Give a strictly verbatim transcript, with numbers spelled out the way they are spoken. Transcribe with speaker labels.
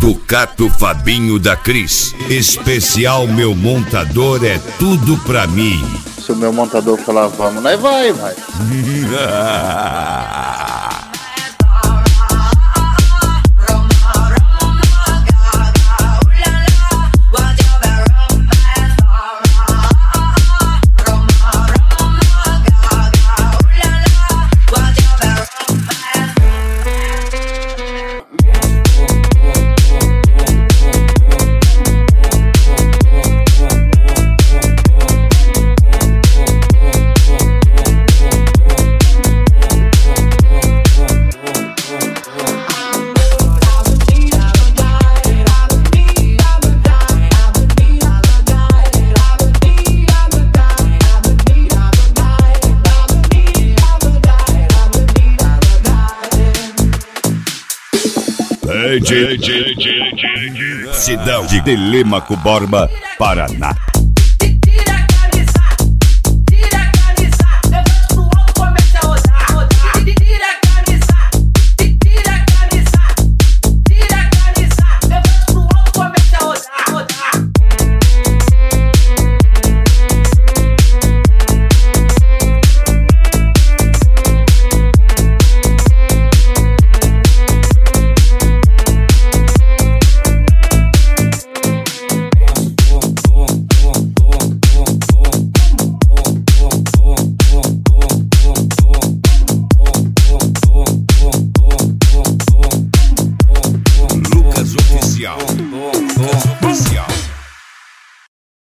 Speaker 1: Sucato Fabinho da Cris. Especial Meu Montador é tudo pra mim.
Speaker 2: Se o meu montador falar vamos, nós vai, vai.
Speaker 1: Cidade de Telêmaco, Borba, Paraná.